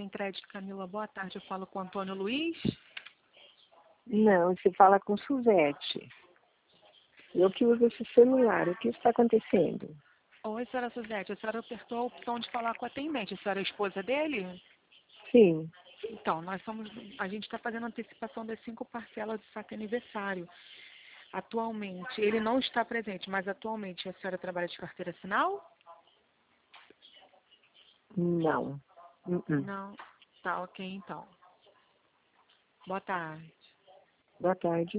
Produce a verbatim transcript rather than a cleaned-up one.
Sem Crédito, Camila, boa tarde. Eu falo com o Antônio Luiz. Não, você fala com Suzete. Eu que uso esse celular. O que está acontecendo? Oi, senhora Suzete. A senhora apertou a opção de falar com o atendente. A senhora é a esposa dele? Sim. Então, nós somos, a gente está fazendo antecipação das cinco parcelas do saque aniversário. Atualmente, ele não está presente, mas atualmente a senhora trabalha de carteira assinal? Não. Uh-uh. Não. Tá, ok, então. Boa tarde. Boa tarde.